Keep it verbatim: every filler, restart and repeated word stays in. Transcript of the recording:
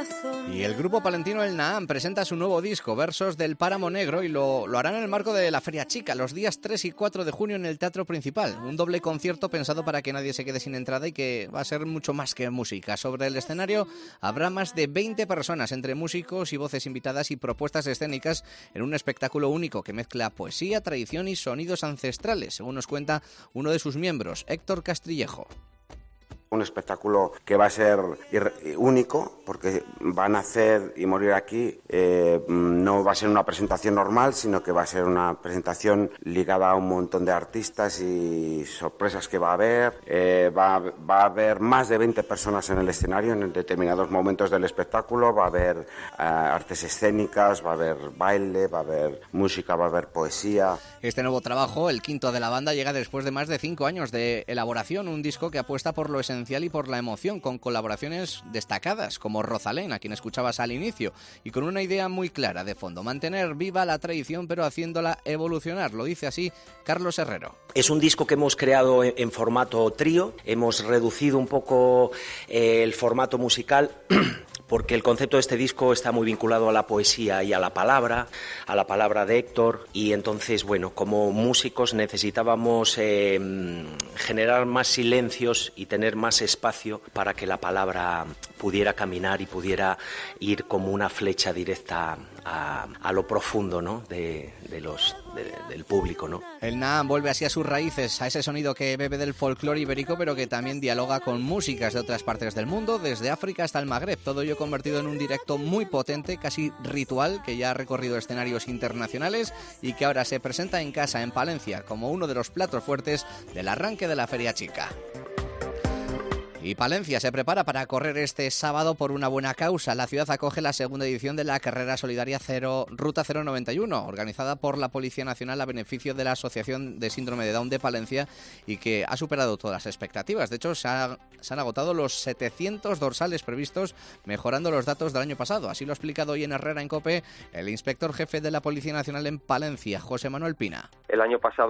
corazón. Y el grupo palentino El Naam presenta su nuevo disco, Versos del Páramo Negro, y lo, lo harán en el marco de la Feria Chica, los días tres y cuatro de junio en el Teatro Principal. Un doble concierto pensado para que nadie se quede sin entrada y que va a ser mucho más que música. Sobre el escenario habrá más de veinte personas, entre músicos y voces invitadas y propuestas escénicas, en un espectáculo único que mezcla poesía, tradición y sonidos ancestrales, según nos cuenta uno de sus miembros, Héctor Castrillejo. Un espectáculo que va a ser único, porque van a nacer y morir aquí. Eh, no va a ser una presentación normal, sino que va a ser una presentación ligada a un montón de artistas y sorpresas que va a haber. Eh, va, va a haber más de veinte personas en el escenario en determinados momentos del espectáculo. Va a haber eh, artes escénicas, va a haber baile, va a haber música, va a haber poesía. Este nuevo trabajo, el quinto de la banda, llega después de más de cinco años de elaboración. Un disco que apuesta por lo esencial y por la emoción, con colaboraciones destacadas como Rosalén, a quien escuchabas al inicio, y con una idea muy clara de fondo: mantener viva la tradición pero haciéndola evolucionar. Lo dice así Carlos Herrero. Es un disco que hemos creado en, en formato trío, hemos reducido un poco eh, el formato musical porque el concepto de este disco está muy vinculado a la poesía y a la palabra, a la palabra de Héctor, y entonces, bueno, como músicos necesitábamos eh, generar más silencios y tener más espacio para que la palabra pudiera caminar y pudiera ir como una flecha directa a, a lo profundo, ¿no?, de, de los, de, del público, ¿no? El Naam vuelve así a sus raíces, a ese sonido que bebe del folclore ibérico, pero que también dialoga con músicas de otras partes del mundo, desde África hasta el Magreb. Todo ello convertido en un directo muy potente, casi ritual, que ya ha recorrido escenarios internacionales y que ahora se presenta en casa, en Palencia, como uno de los platos fuertes del arranque de la Feria Chica. Y Palencia se prepara para correr este sábado por una buena causa. La ciudad acoge la segunda edición de la carrera solidaria cero, Ruta cero noventa y uno, organizada por la Policía Nacional a beneficio de la Asociación de Síndrome de Down de Palencia, y que ha superado todas las expectativas. De hecho, se, ha, se han agotado los setecientos dorsales previstos, mejorando los datos del año pasado. Así lo ha explicado hoy en Herrera en COPE el inspector jefe de la Policía Nacional en Palencia, José Manuel Pina. El año pasado